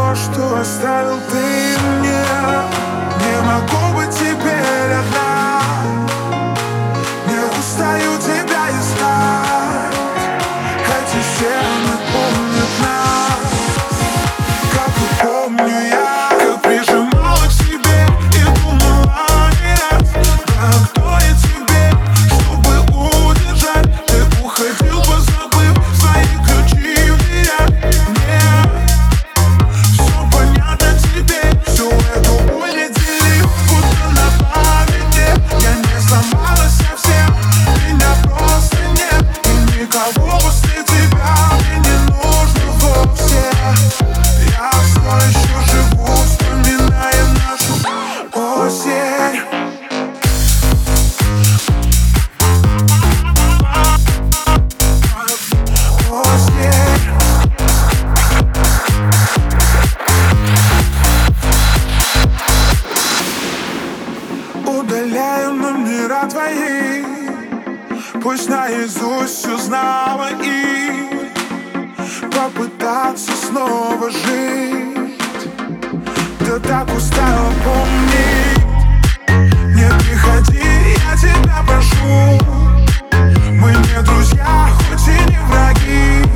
то, что оставил ты мне. Не могу быть теперь одна, не устаю тебя искать. Эти стены помнят нас, как и помню я, как прижимала к себе и думала не раз. Да кто я тебе, чтобы удержать? Ты уходил, позабыв свои ключи в дверях. Нет, все понятно теперь, всю эту боль я делил, будто на памяти. Я не сломалась совсем, меня просто нет, и никого после тебя мне не нужно вовсе. Я все еще живу, вспоминая нашу осень. Удаляю номера твои, пусть наизусть узнала и попытаться снова жить. Да так устала помнить. Не приходи, я тебя прошу. Мы не друзья, хоть и не враги.